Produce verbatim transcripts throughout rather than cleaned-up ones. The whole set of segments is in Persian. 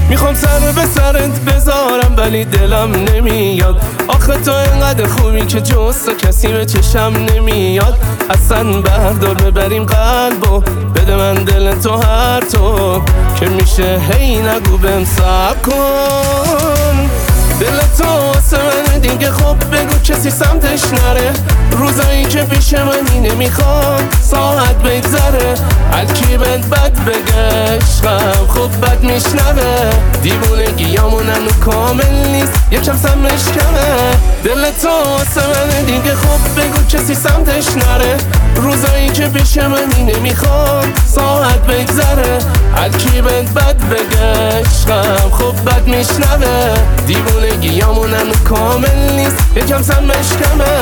میخوام سر به سرت بذارم ولی دلم نمیاد. آخه تو اینقدر خوبی که جز تو کسی به چشم نمیاد. اصلا بردار ببریم قلبو بده من دل تو هر تو که میشه هی نگو بهم صبر کن. دل تو واسه من دیگه خب بگو کسی سمتش نره. روزایی که پیش منی نمیخوام ساعت بگذره. هرکی بد بد بگه عشقم خب بد میشنوه. دیوونگیامون هنو کامل نیست یکم سمش کمه. دل تو واسه من دیگه خب بگو کسی سمتش نره. روزایی که پیش منی نمیخوام ساعت بگذره. هرکی بد بد بگه عشقم خب بد میشنوه. دیوونگیامون هنو کامل نیست یکم سمش کمه.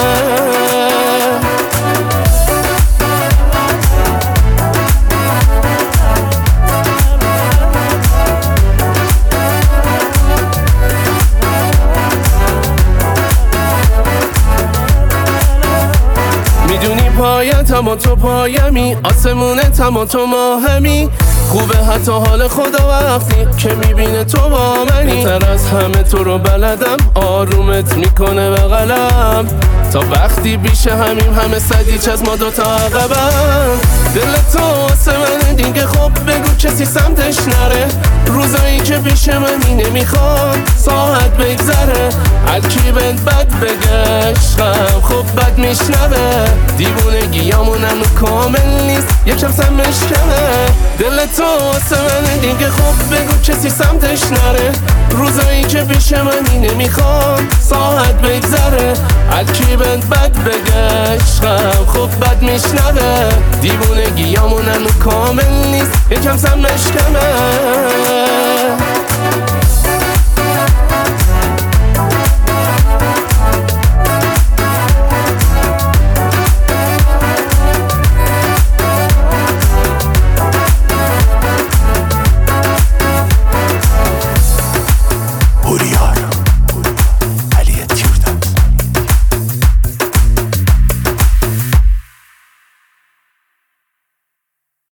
میدونی پایتم و تو پایمی، آسمونتم و تو ماهمی. خوبه حتی حال خدا وقتی که میبینه تو با منی. بهتر از همه تو رو بلدم، آرومت میکنه بغلم. تا وقتی بیشه همیم همه صدیچ از ما دوتا عقبم. دل تو واسه من دیگه خب بگو کسی سمتش نره. روزایی که پیش منی نمیخوام ساعت بگذره. هرکی بد بد بگه عشقم خب بد میشنوه. دیوونگیامون هنو کامل نیست یکم سمش کمه. دل تو واسه من دیگه خب بگو کسی سمتش نره. روزایی که پیش منی نمیخوام ساعت بگذره. هرکی بد بد بگه عشقم خب بد میشنوه. دیوونگیامون هنو کامل نیست یکم سمش کمه.